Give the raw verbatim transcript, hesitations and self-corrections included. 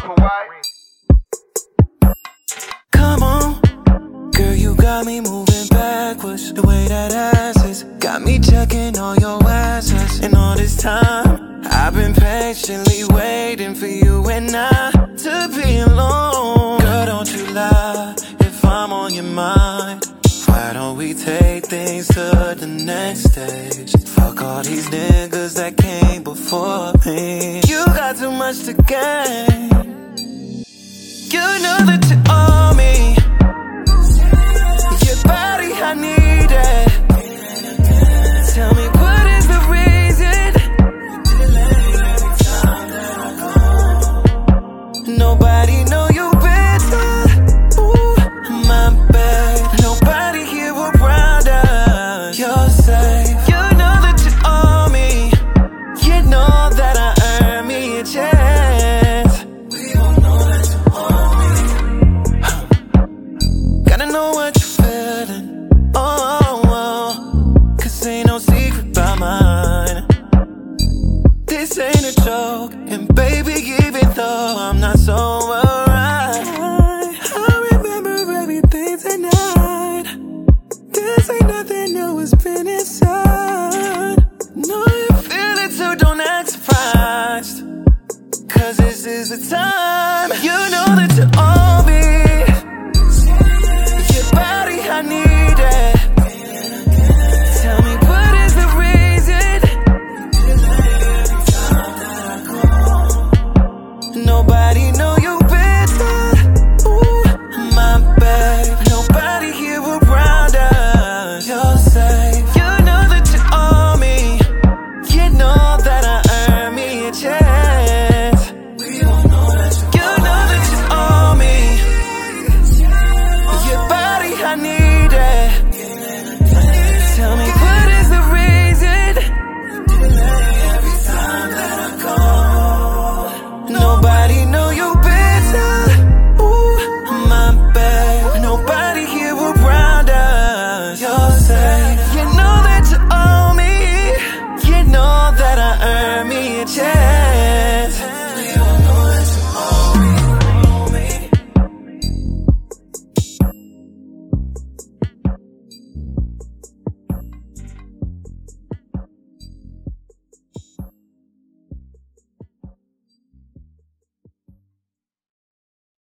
Come on, girl, you got me moving backwards. The way that ass is got me checking all your assets. And all this time, I've been patiently waiting for you and I to be alone. Girl, don't you lie if I'm on your mind. Why don't we take things to the next stage? Fuck all these niggas that came before me. You got too much to gain. You know that you owe me. Your body, I need it. Tell me what is the reason? Nobody know you better. Ooh, my babe. Nobody here around us. You're safe. You know that you owe me. You know that I earned me a chance. We don't know that you owe me. Huh. Gotta know what you're feeling. Oh, oh, oh. Cause ain't no secret about mine. This ain't a joke. And baby, even though I'm not so alright, I remember everything tonight. This ain't nothing new, it's been inside. Know you feel it, so don't act surprised. Cause this is the time. You know that you're